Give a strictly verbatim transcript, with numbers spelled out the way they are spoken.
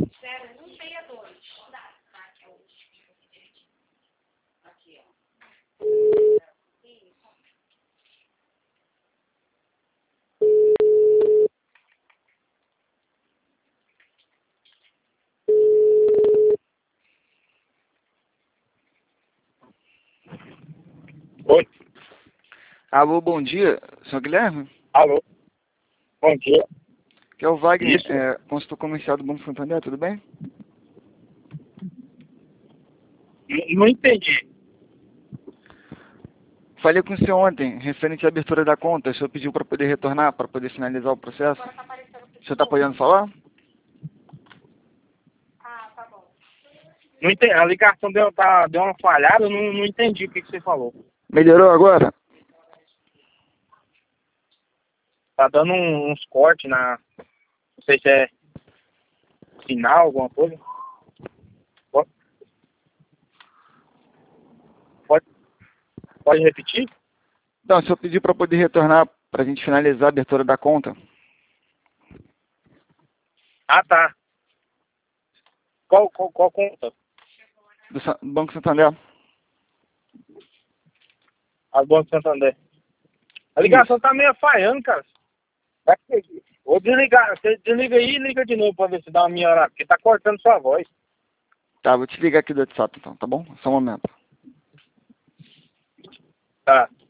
zero um seis dois. Aqui, ó. Oi. Alô, bom dia. Senhor Guilherme? Alô. Bom dia. Que é o Wagner, Isso. é, consultor comercial do Banco Santander, tudo bem? N- Não entendi. Falei com o senhor ontem, referente à abertura da conta. O senhor pediu para poder retornar, para poder finalizar o processo. Agora tá aparecendo o O senhor está podendo pessoal. falar? Ah, tá bom. Não entendi. A ligação deu, tá, deu uma falhada, eu não, não entendi o que, que você falou. Melhorou agora? Tá dando um- uns cortes na... Não sei se é sinal, alguma coisa. Pode, pode, pode repetir? Não, o senhor pediu para poder retornar, para a gente finalizar a abertura da conta. Ah, tá. Qual, qual, qual conta? Do Sa- Banco Santander. A do Banco Santander. A ligação tá meio falhando, cara. Vai ter- Vou desligar. Você desliga aí e liga de novo pra ver se dá uma melhorada. Porque tá cortando sua voz. Tá, vou te ligar aqui do WhatsApp então, tá bom? Só um momento. Tá.